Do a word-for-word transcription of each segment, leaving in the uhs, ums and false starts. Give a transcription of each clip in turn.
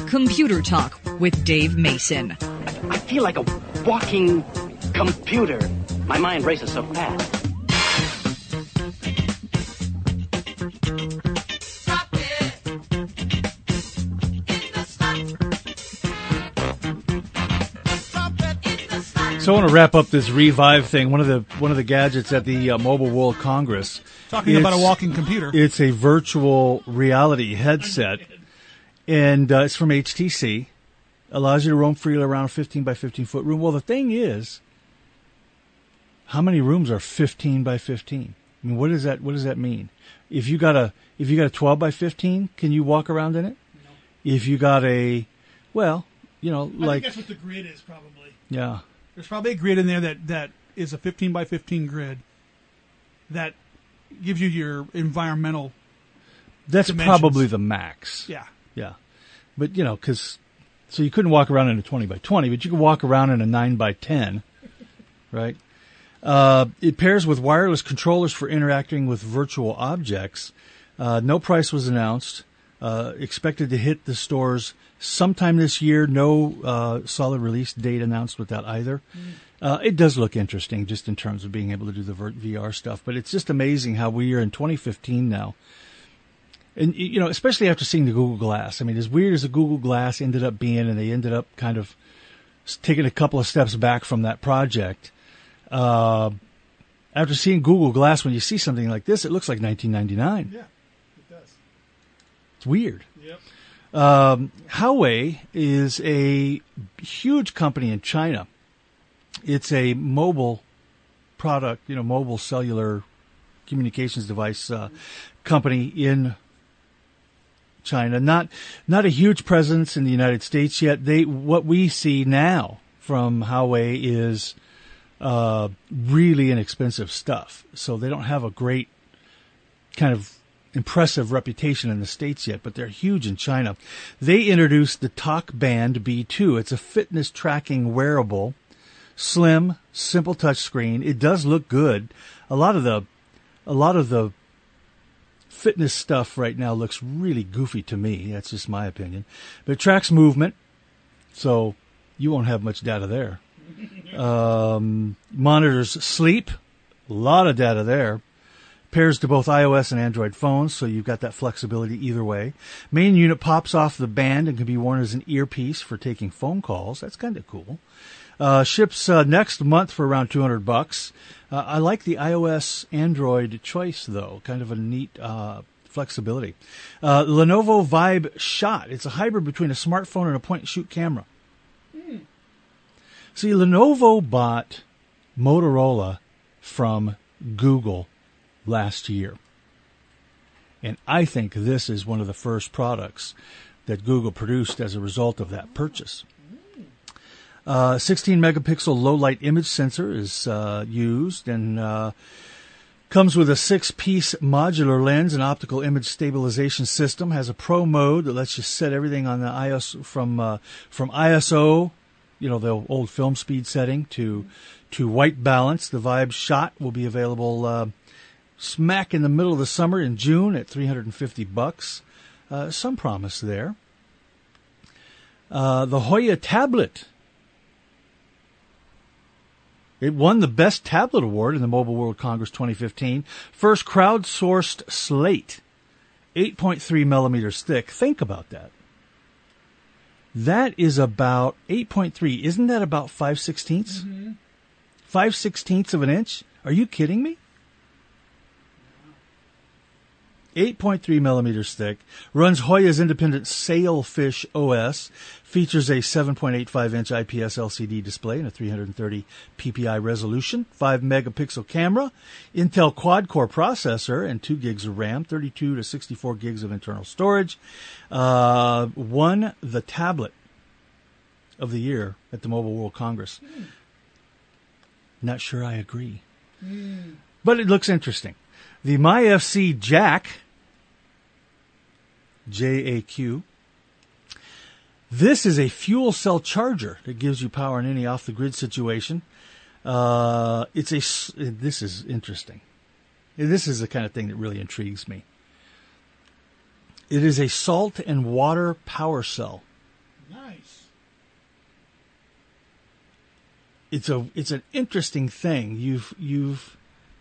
Computer Talk with Dave Mason. I feel like a walking computer. My mind races so fast. So I want to wrap up this Revive thing. One of the one of the gadgets at the uh, Mobile World Congress. Talking about a walking computer. It's a virtual reality headset, and uh, it's from H T C. Allows you to roam freely around a fifteen by fifteen foot room. Well, the thing is, how many rooms are fifteen by fifteen? I mean, what does that what does that mean? If you got a if you got a twelve by fifteen, can you walk around in it? No. If you got a, well, you know, I like think that's what the grid is probably. Yeah. There's probably a grid in there that, that is a fifteen by fifteen grid that gives you your environmental That's dimensions. Probably the max. Yeah. Yeah. But, you know, because, so you couldn't walk around in a twenty by twenty, but you could walk around in a nine by ten, right? Uh, it pairs with wireless controllers for interacting with virtual objects. Uh, no price was announced. Uh, expected to hit the stores sometime this year. No uh, solid release date announced with that either. Mm. Uh, it does look interesting just in terms of being able to do the V R stuff, but it's just amazing how we are in twenty fifteen now. And, you know, especially after seeing the Google Glass. I mean, as weird as the Google Glass ended up being, and they ended up kind of taking a couple of steps back from that project, uh, after seeing Google Glass, when you see something like this, it looks like nineteen ninety-nine. Yeah, it does. It's weird. Yep. Um, Huawei is a huge company in China. It's a mobile product, you know, mobile cellular communications device uh, company in China. Not not a huge presence in the United States yet. They what we see now from Huawei is uh, really inexpensive stuff. So they don't have a great kind of impressive reputation in the States yet, but they're huge in China. They introduced the TalkBand B two. It's a fitness tracking wearable, slim, simple touchscreen. It does look good. A lot of the, a lot of the fitness stuff right now looks really goofy to me. That's just my opinion. But it tracks movement, so you won't have much data there. Um, monitors sleep. A lot of data there. Pairs to both iOS and Android phones, so you've got that flexibility either way. Main unit pops off the band and can be worn as an earpiece for taking phone calls. That's kind of cool. Uh, ships uh, next month for around two hundred bucks. Uh, I like the iOS Android choice, though. Kind of a neat uh, flexibility. Uh, Lenovo Vibe Shot. It's a hybrid between a smartphone and a point-and-shoot camera. Mm. See, Lenovo bought Motorola from Google last year. And I think this is one of the first products that Google produced as a result of that purchase. Uh, sixteen megapixel low light image sensor is uh, used and uh, comes with a six-piece modular lens and optical image stabilization system. Has a pro mode that lets you set everything on the I S O from uh, from I S O, you know, the old film speed setting, to to white balance. The Vibe Shot will be available uh, smack in the middle of the summer in June at three hundred fifty bucks. Uh, some promise there. Uh, the Hoya tablet. It won the Best Tablet Award in the Mobile World Congress twenty fifteen. First crowdsourced slate. eight point three millimeters thick. Think about that. That is about eight point three. Isn't that about five sixteenths? Mm-hmm. five sixteenths of an inch? Are you kidding me? eight point three millimeters thick, runs Hoya's independent Sailfish O S, features a seven point eight five inch I P S L C D display and a three hundred thirty P P I resolution, five megapixel camera, Intel quad-core processor, and two gigs of RAM, thirty-two to sixty-four gigs of internal storage. Uh, won the tablet of the year at the Mobile World Congress. Mm. Not sure I agree. Mm. But it looks interesting. The MyFC Jack, J A Q. This is a fuel cell charger that gives you power in any off-the-grid situation. Uh, it's a. This is interesting. This is the kind of thing that really intrigues me. It is a salt and water power cell. it's a it's an interesting thing. You've you've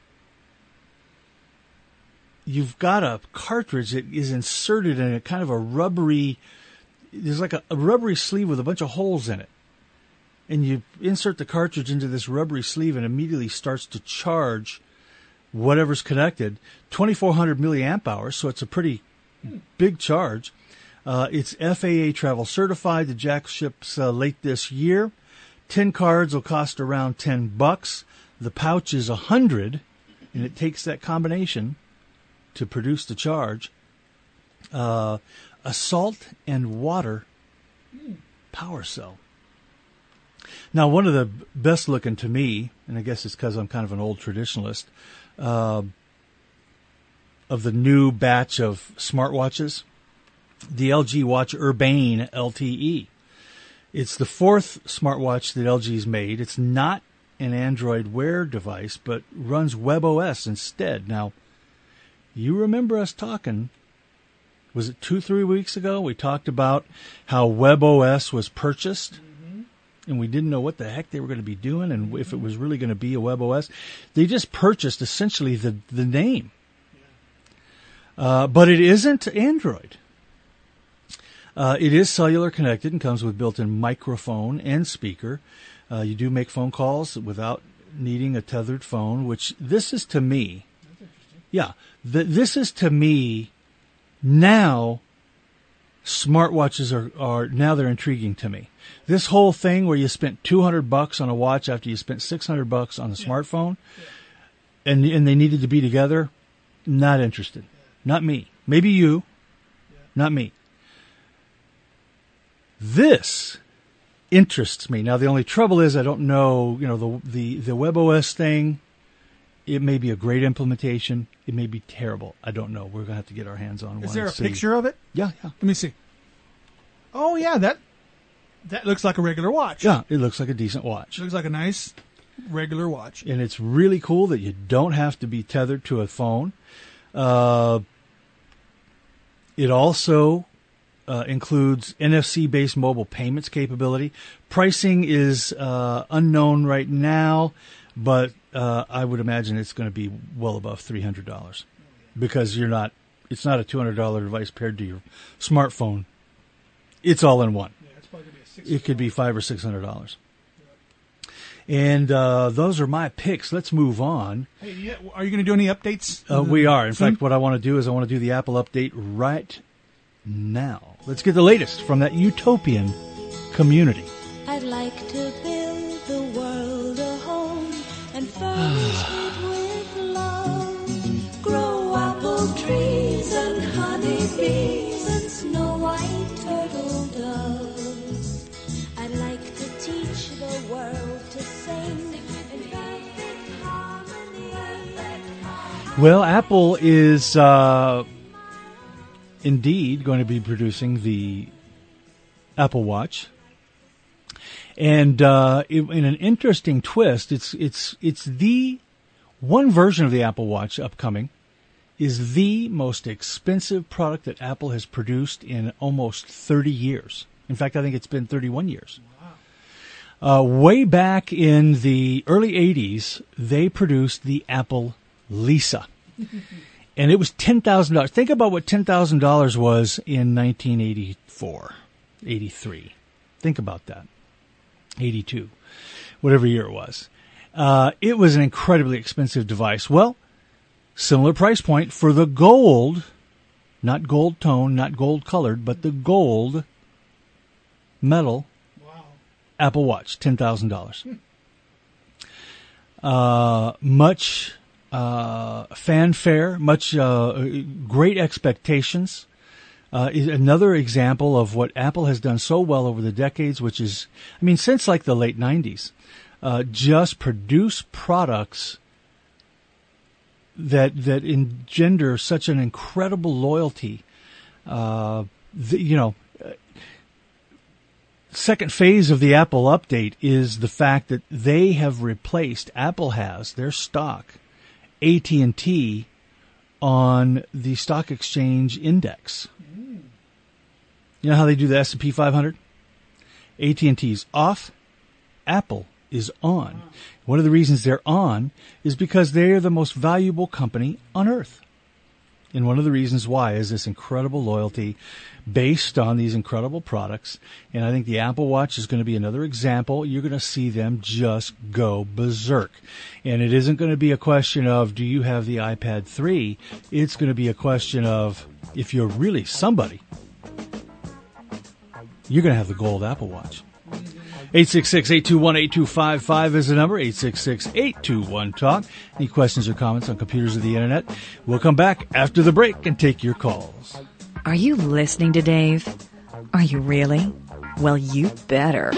you've got a cartridge that is inserted in a kind of a rubbery. There's like a, a rubbery sleeve with a bunch of holes in it, and you insert the cartridge into this rubbery sleeve, and immediately starts to charge whatever's connected. twenty-four hundred milliamp hours, so it's a pretty big charge. Uh, it's F A A travel certified. The jack ships uh, late this year. Ten cards will cost around ten bucks. The pouch is a hundred, and it takes that combination to produce the charge. Uh, a salt and water power cell. Now, one of the best looking to me, and I guess it's because I'm kind of an old traditionalist, uh, of the new batch of smartwatches, the L G Watch Urbane L T E. It's the fourth smartwatch that L G's made. It's not an Android Wear device, but runs WebOS instead. Now, you remember us talking, was it two, three weeks ago? We talked about how WebOS was purchased, mm-hmm. and we didn't know what the heck they were going to be doing and mm-hmm. if it was really going to be a WebOS. They just purchased essentially the, the name. Yeah. Uh, but it isn't Android. Uh, it is cellular connected and comes with built-in microphone and speaker. Uh, you do make phone calls without needing a tethered phone, which this is to me. That's interesting. Yeah. The, this is to me now smartwatches are, are now they're intriguing to me. This whole thing where you spent two hundred bucks on a watch after you spent six hundred bucks on a yeah. smartphone yeah. and and they needed to be together, not interested. Yeah. Not me. Maybe you. Yeah. Not me. This interests me. Now, the only trouble is I don't know, you know, the, the, the WebOS thing, it may be a great implementation. It may be terrible. I don't know. We're going to have to get our hands on one. Is there a see. picture of it? Yeah, yeah. Let me see. Oh, yeah, that that looks like a regular watch. Yeah, it looks like a decent watch. It looks like a nice regular watch. And it's really cool that you don't have to be tethered to a phone. Uh, it also... Uh, includes N F C-based mobile payments capability. Pricing is uh, unknown right now, but uh, I would imagine it's going to be well above three hundred dollars because you're not. It's not a two hundred dollars device paired to your smartphone. It's all in one. Yeah, it's probably gonna be a it could be five or six hundred dollars. And uh, those are my picks. Let's move on. Hey, yeah, are you going to do any updates? Uh, we are. In soon? fact, what I want to do is I want to do the Apple update right now. Let's get the latest from that utopian community. I'd like to build the world a home and furnish it with love. Grow apple trees and honey bees and snow white turtle doves. I'd like to teach the world to sing in perfect harmony. Well, Apple is... Uh, indeed going to be producing the Apple Watch, and uh, in an interesting twist, it's it's it's the one version of the Apple Watch upcoming is the most expensive product that Apple has produced in almost thirty years. In fact, I think it's been thirty-one years. Wow. Uh, way back in the early eighties, they produced the Apple Lisa. And it was ten thousand dollars. Think about what ten thousand dollars was in nineteen eighty-four, eighty-three. Think about that. eighty-two, whatever year it was. Uh, it was an incredibly expensive device. Well, similar price point for the gold, not gold tone, not gold colored, but the gold metal wow. Apple Watch, ten thousand dollars. Hmm. Uh, much... Uh, fanfare, much uh, great expectations. Uh, is another example of what Apple has done so well over the decades, which is, I mean, since like the late nineties, uh, just produce products that that engender such an incredible loyalty. Uh, the, you know, second phase of the Apple update is the fact that they have replaced, Apple has, their stock, A T and T on the stock exchange index. Mm. You know how they do the S and P five hundred? A T and T's off, Apple is on. One of the reasons they're on is because they are the most valuable company on earth. And one of the reasons why is this incredible loyalty based on these incredible products. And I think the Apple Watch is going to be another example. You're going to see them just go berserk. And it isn't going to be a question of, do you have the iPad three? It's going to be a question of, if you're really somebody, you're going to have the gold Apple Watch. eight six six, eight two one, eight two five five is the number, eight six six, eight two one, talk. Any questions or comments on computers or the Internet? We'll come back after the break and take your calls. Are you listening to Dave? Are you really? Well, you better.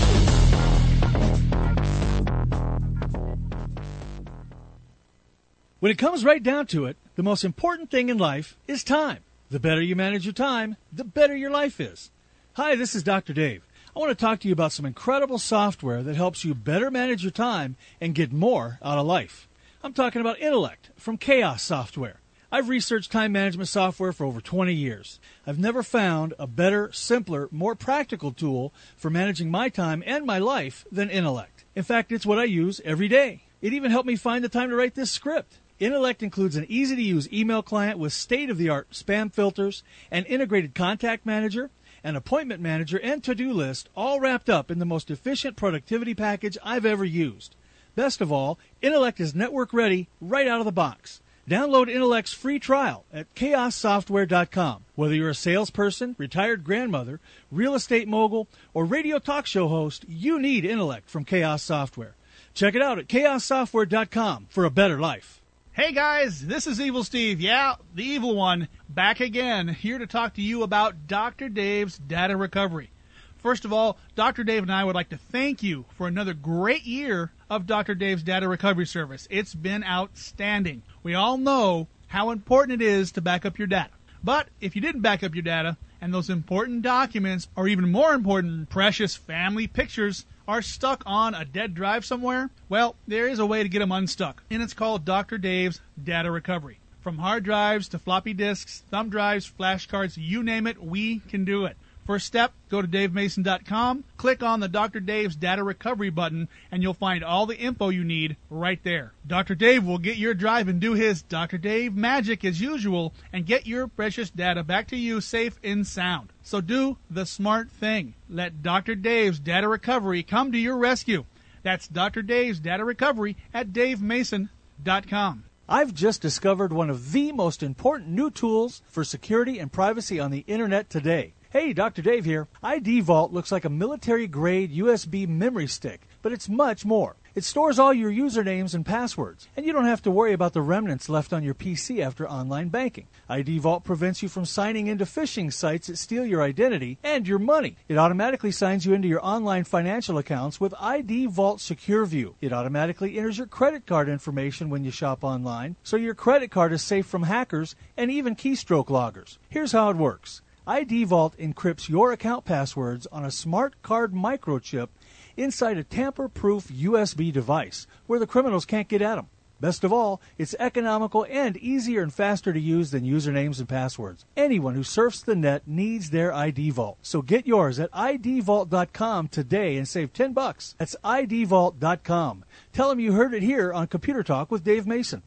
When it comes right down to it, the most important thing in life is time. The better you manage your time, the better your life is. Hi, this is Doctor Dave. I want to talk to you about some incredible software that helps you better manage your time and get more out of life. I'm talking about Intellect from Chaos Software. I've researched time management software for over twenty years. I've never found a better, simpler, more practical tool for managing my time and my life than Intellect. In fact, it's what I use every day. It even helped me find the time to write this script. Intellect includes an easy-to-use email client with state-of-the-art spam filters, an integrated contact manager, an appointment manager, and to-do list, all wrapped up in the most efficient productivity package I've ever used. Best of all, Intellect is network-ready right out of the box. Download Intellect's free trial at chaos software dot com. Whether you're a salesperson, retired grandmother, real estate mogul, or radio talk show host, you need Intellect from Chaos Software. Check it out at chaos software dot com for a better life. Hey guys, this is Evil Steve. Yeah, the evil one, back again, here to talk to you about Doctor Dave's Data Recovery. First of all, Doctor Dave and I would like to thank you for another great year of Doctor Dave's Data Recovery Service. It's been outstanding. We all know how important it is to back up your data. But if you didn't back up your data, and those important documents, or even more important, precious family pictures, are stuck on a dead drive somewhere, well, there is a way to get them unstuck, and it's called Doctor Dave's Data Recovery. From hard drives to floppy disks, thumb drives, flashcards, you name it, we can do it. First step, go to dave mason dot com, click on the Doctor Dave's Data Recovery button, and you'll find all the info you need right there. Doctor Dave will get your drive and do his Doctor Dave magic as usual and get your precious data back to you safe and sound. So do the smart thing. Let Doctor Dave's Data Recovery come to your rescue. That's Doctor Dave's Data Recovery at dave mason dot com. I've just discovered one of the most important new tools for security and privacy on the Internet today. Hey, Doctor Dave here. I D Vault looks like a military-grade U S B memory stick, but it's much more. It stores all your usernames and passwords, and you don't have to worry about the remnants left on your P C after online banking. I D Vault prevents you from signing into phishing sites that steal your identity and your money. It automatically signs you into your online financial accounts with I D Vault Secure View. It automatically enters your credit card information when you shop online, so your credit card is safe from hackers and even keystroke loggers. Here's how it works. I D Vault encrypts your account passwords on a smart card microchip inside a tamper-proof U S B device where the criminals can't get at them. Best of all, it's economical and easier and faster to use than usernames and passwords. Anyone who surfs the net needs their I D Vault. So get yours at I D vault dot com today and save ten bucks. That's I D vault dot com. Tell them you heard it here on Computer Talk with Dave Mason.